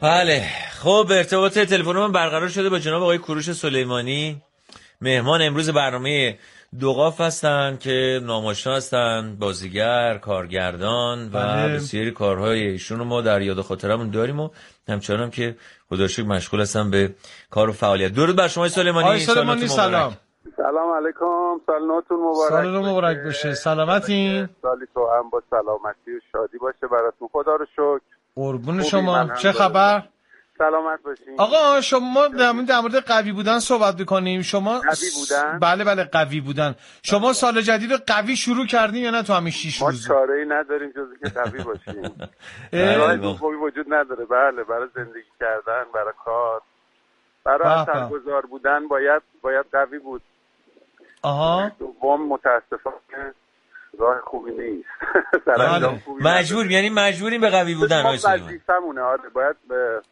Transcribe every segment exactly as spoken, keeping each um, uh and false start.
بله خب ارتباط تلفنی من برقرار شده با جناب آقای کوروش سلیمانی، مهمان امروز برنامه دو قاف هستن که ناماشنا هستن، بازیگر، کارگردان و بله. بسیاری کارهای ایشون رو ما در یاد خاطرمون داریم و همچنان که خدا شکر مشغول هستن به کار و فعالیت. درود بر شما سلیمانی. آقای سلیمانی سلام. سلام علیکم، سال نوتون مبارک. سال نو مبارک باشه. سلامتین؟ سالی تو هم با سلامتی و شادی باشه براتون. خدا رو شکر. قربون شما. چه خبر؟ سلامت باشین. آقا شما در مورد قوی بودن صحبت می‌کنیم. شما قوی بودن؟ بله بله قوی بودن. شما سال جدید رو قوی شروع کردین یا نه تو همین شش روز؟ ما چاره‌ای نداریم جز اینکه قوی باشیم. راهی دومی وجود نداره. بله، برای زندگی کردن، برای کار، برای اثرگذار بودن باید باید قوی بود. آها. دوم متاسفانه راه خوبی نیست. مجبور یعنی مجبوریم به قوی بودن. ما وظیفه‌مونه. آره باید به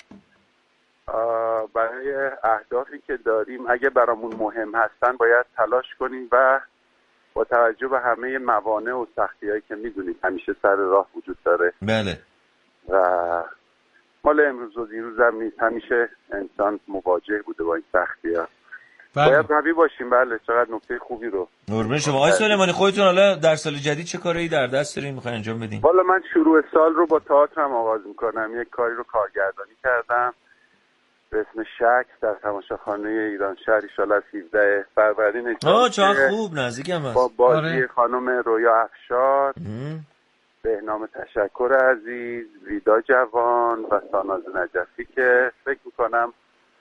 برای اهدافی که داریم اگه برامون مهم هستن باید تلاش کنیم و با توجه به همه موانع و سختی‌هایی که میدونید همیشه سر راه وجود داره. بله. و مال امروز و دیروز هم نیست، همیشه انسان مواجه بوده با این سختی‌ها. بله. باید قوی باشیم. بله، چقدر نکته خوبی رو. قربون شما. آقای سلیمانی خودتون حالا در سال جدید چه کاری در دست دارین میخواین انجام بدین؟ والا من شروع سال رو با تئاترم آغاز میکنم. یک کاری رو کارگردانی کردم به اسم شک در تماشاخانه ایران شهر ان شاءالله از هفدهم فروردین. آه چقدر خوب، نزدیکم هست. با بازی آره. خانم رویا افشار، بهنام تشکر عزیز، ویدا جوان و ساناز نجفی که فکر میکنم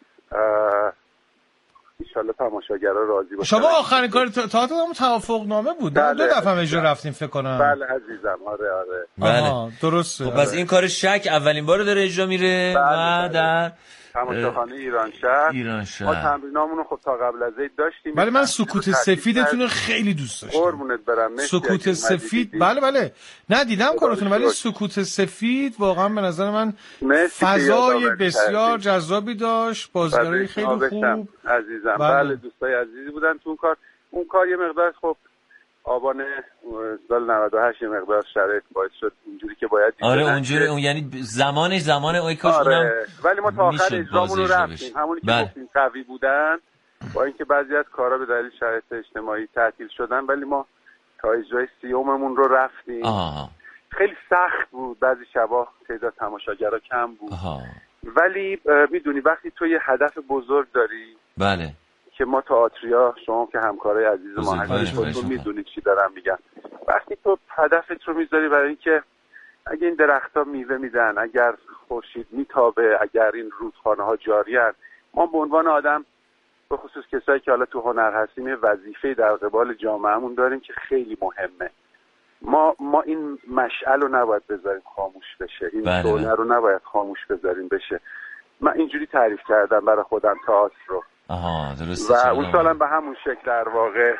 ایشالله تماشاگرها راضی باشن. شما آخرین کار تئاتر هم توافق نامه بود. بله. دو دفعه اجرا رفتیم فکر کنم. بله عزیزم. آره آره. بله. درسته. خب پس این کار شک اولین بار داره اجرا میره. بله. و بله. در تماشاخانه ایران شهر. ایران شهر. ما تمرینامون رو خب تا قبل از عید داشتیم. ولی من سکوت سفیدتون رو خیلی دوست داشتم. قربونت برم. سکوت سفید. بله بله. نه دیدم کارتون ولی سکوت سفید واقعا به نظر من فضای بسیار جذابی داشت. بازیگرای خیلی خوب. عزیزم. بله, بله دوستای عزیزی بودن تو اون کار. اون کار یه مقدار خب آبان سال نود و هشت یه مقدار شرایط باعث شد اونجوری که باید دیگه. آره اونجوری اون یعنی زمانش زمان اون کاش آره. اونم. ولی ما تا آخر اجرامون رو رفتیم. همونی که گفتیم قوی بودن با اینکه بعضی از کارا به دلیل شرایط اجتماعی تعطیل شدن ولی ما تا اجرای سیوممون رو رفتیم. آه. خیلی سخت بود. بعضی شبا تعداد تماشاگرها کم بود. آه. ولی میدونی وقتی تو یه هدف بزرگ داری. بله. که ما تئاتریا شما که همکارای عزیز ما هستید تو میدونید چی دارم میگم. وقتی تو هدفت رو میذاری برای اینکه اگه این درخت‌ها میوه میدن، اگر خورشید میتابه، اگر این رودخانه‌ها جاری هست، ما به عنوان آدم به خصوص کسایی که حالا تو هنر هستیم یه وظیفه در قبال جامعهمون داریم که خیلی مهمه. ما ما این مشعل رو نباید بذاریم خاموش بشه. این شعله رو نباید خاموش بذاریم بشه. من اینجوری تعریف کردم برای خودم تئاتر رو. آها درسته. و اون سالم به همون شکل در واقع.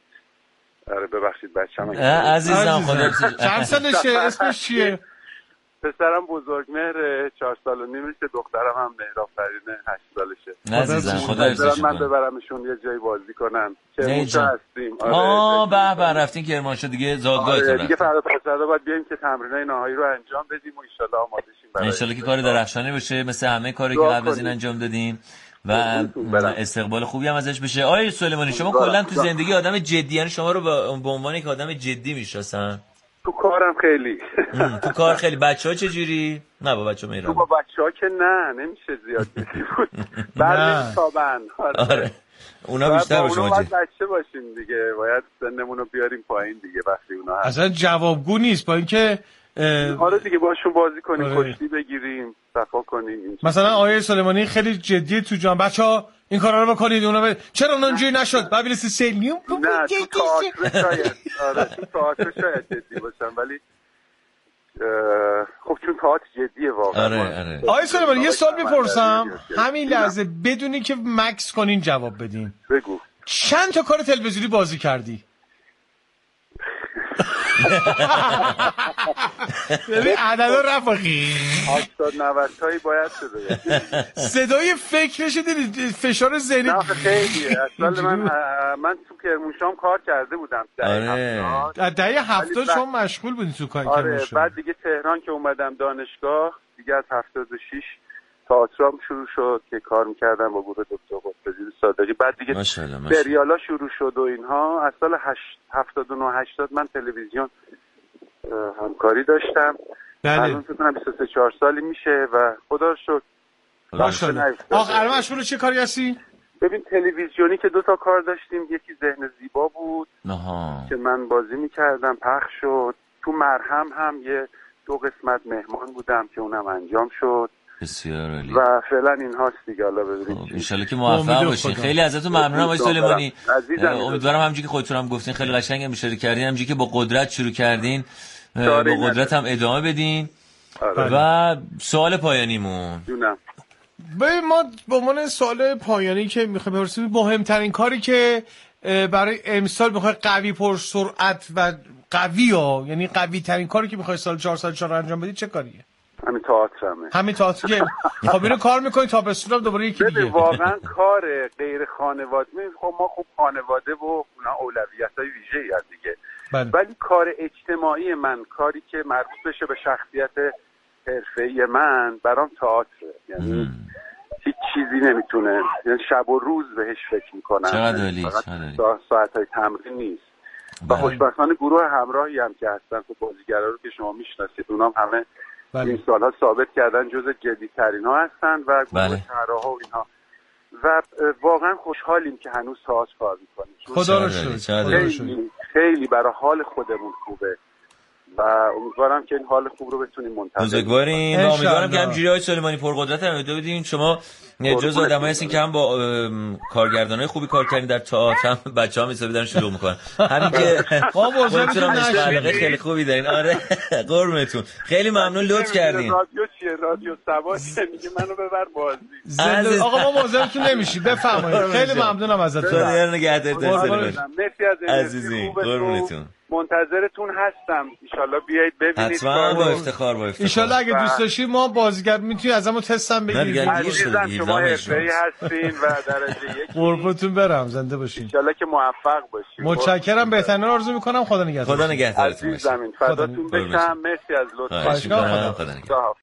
آره ببخشید بچه‌م. عزیزم خدا. چند سالشه؟ اسمش چیه؟ پسرم بزرگمهر چهار سال و نیمشه، دخترم هم مهرآفرین هشت سالشه. عزیزم خدا حفظش کنه. من ببرمشون یه جایی بازی کنن. کرمانشاه هستیم. آره. آه به به رفتین کرمانشاه دیگه زادگاهتون. آره دیگه فردا پسرا باید بیایم که تمرینای نهایی رو انجام بدیم و ان شاءالله آماده شیم برای. ان شاءالله که کار درخشانی بشه مثل همه کاری که قبل از این انجام دادین و استقبال خوبی هم ازش بشه. آقای سلیمانی شما کلا تو زندگی آدم جدی، یعنی شما رو به عنوان یک آدم جدی میشناسن؟ تو کارم خیلی. تو کار خیلی. بچه‌ها چه جوری؟ نه با بچه‌ها میرم. تو با بچه‌ها که نه نمیشه زیاد جدی بود. بعد میتابن. آره. اونا بیشتر با شما باید بچه باشیم دیگه. باید سنمون رو بیاریم پایین دیگه وقتی اونا هست. اصلا جوابگو نیست با اینکه آره دیگه باشون بازی کنیم، آره. کشتی بگیریم، صفا کنیم. مثلا آقای سلیمانی خیلی جدی تو جان بچه‌ها این کارا رو بکنید اونا ب... چرا اونجوری نشد؟ بعد برسه سلیوم نه تو تئاتر شاید. آره تو تئاتر شاید جدی باشم ولی خب چون تئاتر جدیه واقعا. آره آره. آقای سلیمانی یه سوال میپرسم همین لحظه بدونی که مکس کنین جواب بدین. بگو. چند تا کار تلویزیونی بازی کردی؟ ببین عددا رفاقی هشتاد نود تایی باید شده. صدای فکرش دیدی فشار ذهنی نه خیلیه. اصلا من من تو کرمانشاه کار کرده بودم دهه دهه هفتاد شما مشغول بودین تو کار کرمانشاه. آره بعد دیگه تهران که اومدم دانشگاه دیگه از هفتاد و شش تئاترام شروع شد که کار میکردم با گروه دکتر قطب‌زی صادقی. بعد دیگه سریالا شروع شد و اینها. از سال هفتاد و نه هشتاد من تلویزیون همکاری داشتم. الان فکر کنم بیست و سه چهار سالی میشه و خدا رو شکر. ماشاءالله. آخر مشغول چه کاری هستی؟ ببین تلویزیونی که دو تا کار داشتیم، یکی ذهن زیبا بود آها. که من بازی میکردم، پخش شد. تو مرهم هم یه دو قسمت مهمان بودم که اونم انجام شد. بسیار عالی. و فعلا این هاست دیگه. حالا ببینید ان شاءالله که موفق باشین. خیلی ازتون ممنونم آقای سلیمانی. امیدوارم همونجوری که خودتون هم گفتین خیلی قشنگ هم اشاره کردین، همونجوری که با قدرت شروع کردین با قدرت هم ادامه بدین. آره. و سوال پایانیمون دونم به ما به عنوان سوال پایانی که میخوایم بپرسیم، مهمترین کاری که برای امسال میخوای قوی پر سرعت و قوی ها، یعنی قوی ترین کاری که میخوای سال چهارصد و چهار انجام بدی چه کاریه؟ همین تئاترمه. همین تئاتر که خب اینو کار میکنی تا به صورت دوباره یکی دیگه. واقعا کار غیر خانواده، خب ما خوب خانواده و اونا اولویتای ویژه‌ای هست دیگه. بله. ولی کار اجتماعی من، کاری که مربوط بشه به شخصیت حرفه‌ای من، برام تئاتره. یعنی هیچ چیزی نمیتونه، یعنی شب و روز بهش فکر میکنم. چقدر عالی، چقدر ساعت‌های تمرین نیست. و خوشبختانه گروه همراهی هم که هستن، خب بازیگرا رو که شما میشناسید، اونام همه بله. این سالها ثابت کردن جز جدی‌ترین ها هستن و گروه طراحا و اینها. و واقعا خوشحالیم که هنوز تئاتر کار میکنیم. خدا رو شکر. خیلی خیلی برای حال خودمون خوبه و امیدوارم که این حال خوب رو بتونیم منتظر بزرگواریم. و امیدوارم که همینجوری آقای سلیمانی پرقدرت هم ادامه بدین. شما جزء آدمایی هستین که هم با کارگردانای خوبی کار کردین در تئاتر، هم بچه‌ها حسابی دارن شروع میکنن. همین که ما بازارتون نشه خیلی خوبی دارین. آره قربونتون. خیلی ممنون لطف کردین. رادیو چیه؟ رادیو سواد میگه منو ببر بازی. زنده آقا ما بازارتون نمیشی. بفرمایید. خیلی ممنونم ازتون. خدا نگهدارتون. مرسی عزیزی. قربونتون. منتظرتون هستم. ان شاءالله بیایید ببینید. حتما با افتخار با افتخار. ان شاءالله اگه دوست داشتی ما بازیگر میتونی ازمون تست هم بگیرید. عزیزم شما حرفه‌ای هستین و درجه یک. قربونتون برم. زنده باشین. ان شاءالله که موفق باشید. متشکرم. بهترین آرزو میکنم. خدا نگهدار. خدا نگهدارتون. عزیزم فداتون بشم. مرسی از لطفتون. خدا نگهدار.